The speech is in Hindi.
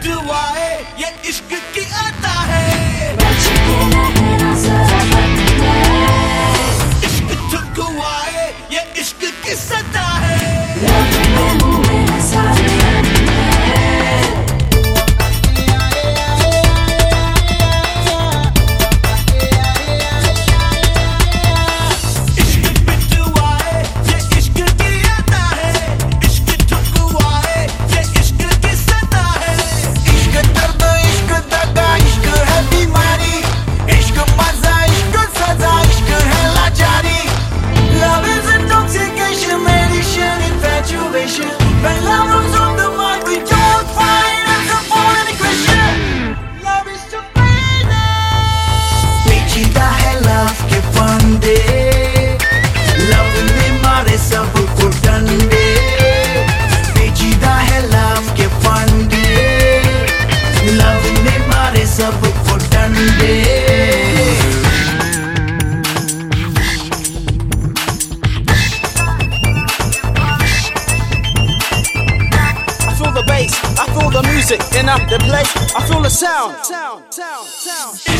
पिटवाए ये इश्क की अता है। इश्क ठुकवाए ये इश्क की सता है। When love runs on the mind, we don't find answer for any question. Love is too faded. पेचीदा है love के फंदे, love ने मारे सबको डंडे। पेचीदा है love के फंदे, love ने मारे सबको डंडे। I feel the music in the place. I feel the sound.